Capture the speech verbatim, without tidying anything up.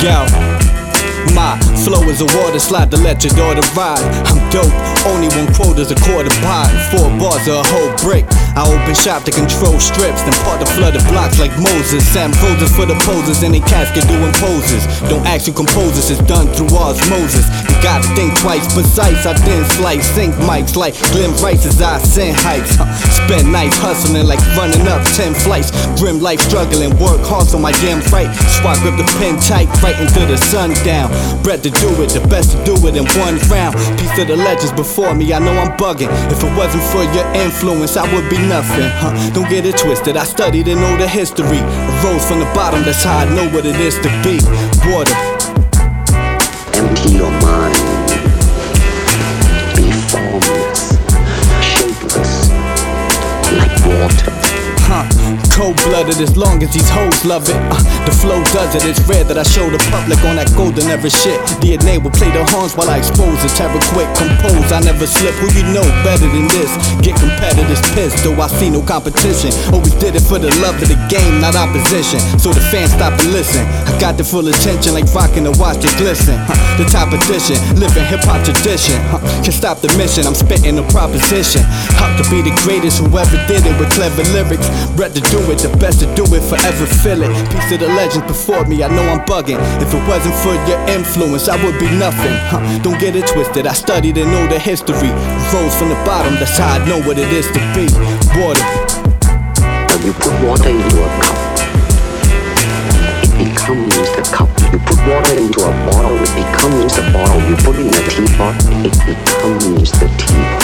Yo, my flow is a water slide to let your daughter ride. I'm dope, only one quota's a quarter pie. Four bars or a whole brick. I open shop to control strips, then part the flooded blocks like Moses. Sam poses for the posers in a casket doing poses. Don't ask who composes, it's done through osmosis. You gotta think twice, precise, I didn't slice. Sink mics like Glenn Rice as I send heights. Huh. Spend nights hustling like running up ten flights. Grim life struggling, work hard so my damn right. So I grip the pen tight, right into the sundown. Bred to do it, the best to do it in one round. Piece of the legends before me, I know I'm bugging. If it wasn't for your influence, I would be nothing, huh? Don't get it twisted, I studied and know the history. I rose from the bottom, that's how I know what it is to be. Water. Empty your mind. Be formless, shapeless, like water. Huh, cold-blooded as long as these hoes love it. uh, The flow does it, it's rare that I show the public on that golden era shit. D N A will play the horns while I expose the terror quick. Compose, I never slip, who you know better than this? Get competitors pissed, though I see no competition. Always did it for the love of the game, not opposition. So the fans stop and listen. I got the full attention like rocking the watch to glisten. huh, The top edition, living hip-hop tradition. huh, Can stop the mission, I'm spitting a proposition. Up to be the greatest, whoever did it with clever lyrics. Bred to do it, the best to do it, forever feel it. Piece of the legends before me, I know I'm bugging. If it wasn't for your influence, I would be nothing. huh. Don't get it twisted, I studied and know the history. Rose from the bottom, that's how I know what it is to be. Water. When you put water into a cup, it becomes the cup. You put water into a bottle, it becomes the bottle. You put it in a teapot, it becomes the teapot.